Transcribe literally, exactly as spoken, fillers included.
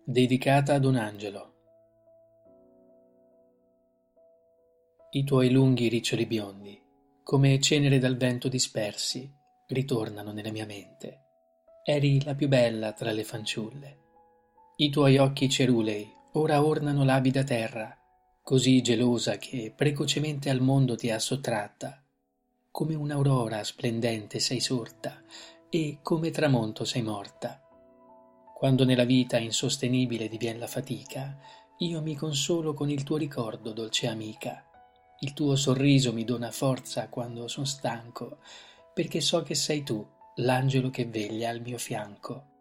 Dedicata ad un angelo. I tuoi lunghi riccioli biondi, come cenere dal vento dispersi, ritornano nella mia mente. Eri la più bella tra le fanciulle. I tuoi occhi cerulei ora ornano l'abida terra, così gelosa che precocemente al mondo ti ha sottratta. Come un'aurora splendente sei sorta, e come tramonto sei morta. Quando nella vita insostenibile divien la fatica, io mi consolo con il tuo ricordo, dolce amica. Il tuo sorriso mi dona forza quando son stanco, perché so che sei tu, l'angelo che veglia al mio fianco.